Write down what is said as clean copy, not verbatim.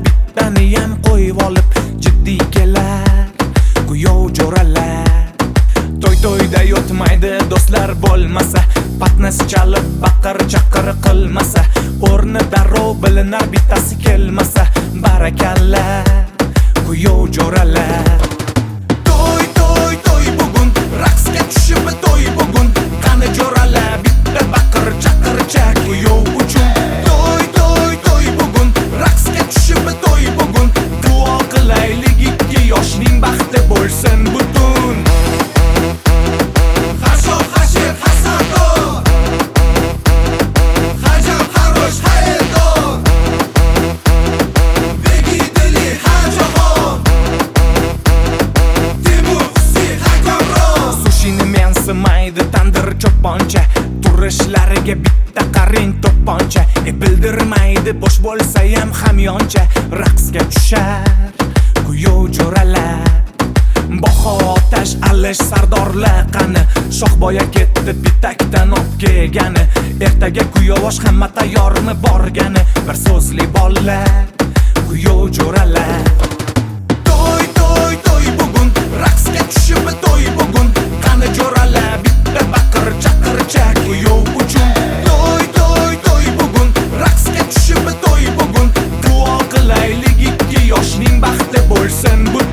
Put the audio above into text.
bittaniyam qo'yib olib jiddiy kelar kuyov jo'ralar. To'yda yotmaydi do'stlar bo'lmasa, patnis chalib baqir chaqir qilmasa, o'rni darrov bilinar bittasi kelmasa, barakalla kuyov jo'ralar. To'y bugun raqsga tushib to'y bugun, qani jo'ralar bitta baqir chaqircha kuyov uchun. To'y bugun raqsga tushib to'y bugun, duo qilaylik ikki yoshning baxti bo'lsin butun. Maydi tandir cho'poncha, turishlariga bitta qarang to'pponcha. Bildirmaydi bosh bo'lsa ham hamyoncha, raqsga tushar kuyov jo'ralar. Baho otash alish sardorlar qani, shohboya ketdi bitakdan o'pkegani. Ertaga kuyovosh hamma tayyormi borgani, bir so'zli bolalar kuyov jo'ralar. To'y bugun raqsga tushib to'y bugun, qani jo'ralar bitta baqir chaqircha kuyov uchun. To'y bugun raqsga tushib to'y bugun, duo qilaylik ikki yoshning baxti bo'lsin.